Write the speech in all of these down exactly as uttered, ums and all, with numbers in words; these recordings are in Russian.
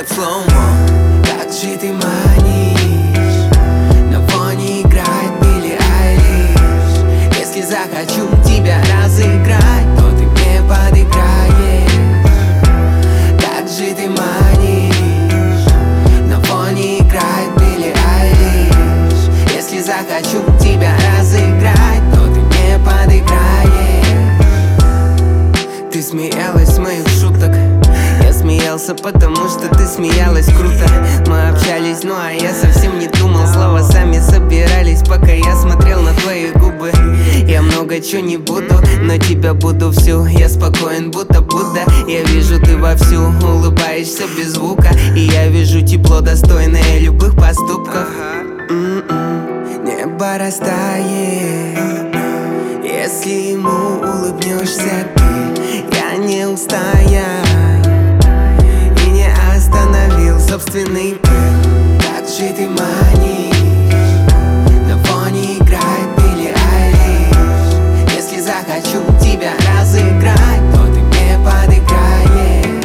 под слоумо. Как же ты манишь, на фоне играет Билли Айлиш. Если захочу тебя разыграть, то ты мне подыграешь. Как же ты манишь, на фоне играет Билли Айлиш. Если захочу тебя разыграть, то ты мне подыграешь. Ты смеялась с моих шуток, я смеялся, потому что ты смеялась круто. Мы общались, ну а я совсем не думал, слова сами собирались, пока я смотрел на твои губы. Я много чего не буду, но тебя буду всю. Я спокоен, будто Будда. Я вижу, ты вовсю улыбаешься без звука, и я вижу тепло, достойное любых поступков. М-м-м. Небо растает, если ему улыбнешься ты. Я не устоял и не остановил собственный пыл. Как же ты манишь, на фоне играет Билли Айлиш. Если захочу тебя разыграть, то ты мне подыграешь.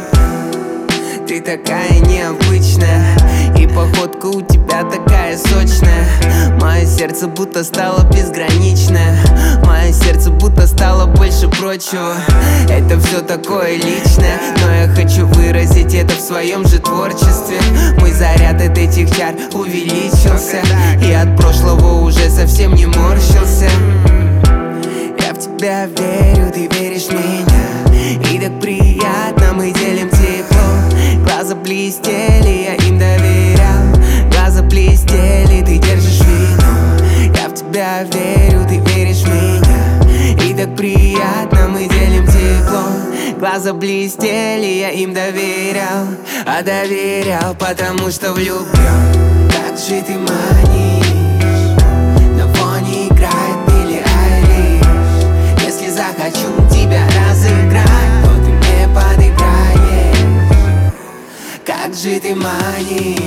Ты такая необычная, и походка у тебя такая сочная. Мое сердце будто стало безграничное, мое сердце будто стало больше прочего. Это все такое личное, но я хочу выразить это в своем же творчестве. Мой заряд от этих чар увеличился, и от прошлого уже совсем не морщился. Я в тебя верю, ты веришь в меня, и так приятно, мы делим тепло. Глаза блестели, я им доверял. Глаза блестели, ты держишь вину. Я в тебя верю, ты веришь в меня, и так приятно, мы делим тепло. Глаза блестели, я им доверял, а доверял, потому что влюблен. Как же ты манишь, на фоне играет Билли Айлиш. Если захочу тебя разыграть, то ты мне подыграешь. Как же ты манишь,